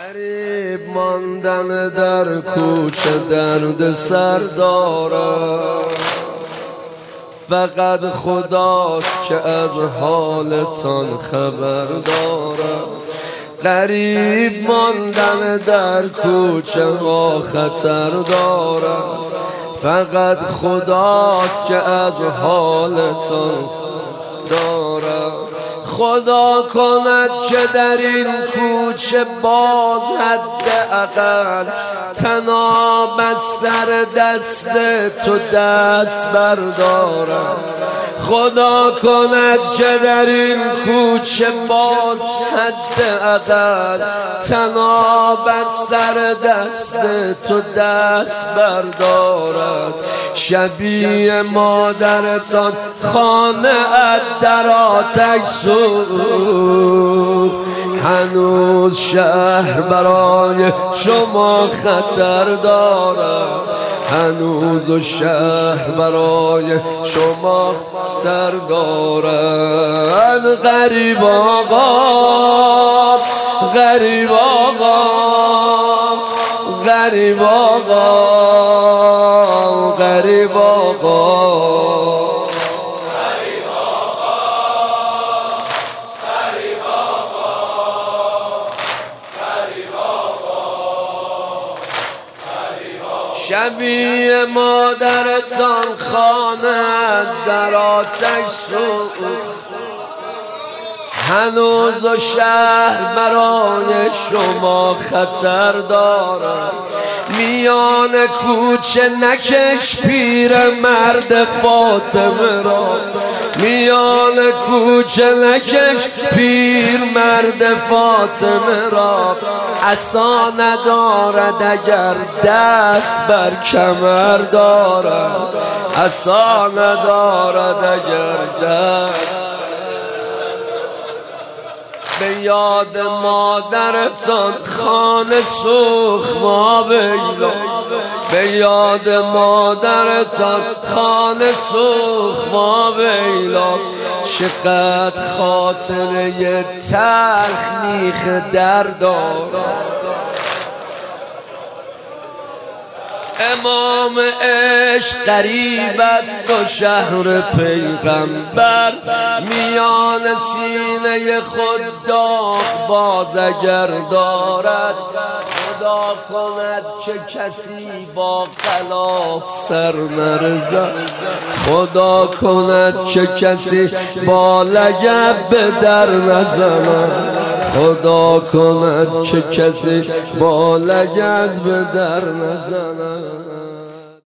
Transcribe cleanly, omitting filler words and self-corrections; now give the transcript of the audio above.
غریب ماندن در کوچه درد سر دارم، فقط خداست که از حالتان خبر دارم. غریب ماندن در کوچه ها خطر دارم، فقط خداست که از حالتان دارم. خدا کند که در این کوچه باز حداقل طناب از سر دست تو دست بردارم. خدا کند که در این کوچه باز حداقل طناب از سر دست تو دست بردارد. شبیه مادرتان خانه ات در آتش سوخت، هنوز شهر برای شما خطر دارد. هنوز شهر برای شما خطر دارد. غریب آقا، غریب آقا، غریب آقا، غریب آقا. شبیه مادرتان خانه در آتش سوخت، هنوز و شهر برای شما خطر دارد. میان کوچه نکش پیر مرد فاطمه را، میان کوچه نکش پیر مرد فاطمه را. عصا ندارد اگر دست بر کمر دارد، عصا ندارد اگر دست. به یاد مادرتان خانه سوخت ما ویلا، به یاد مادرتان خانه سوخت ما ویلا. چقدر خاطره تلخ میخ درد دارد. امام عشق قریب است و شهر پیغمبر، میان سینه خود داغ باز اگر دارد. خدا کند که کسی با غلاف سر نرزد، خدا کند که کسی با لگد به در نزند، خدا کند که کسی با لگد به در نزند.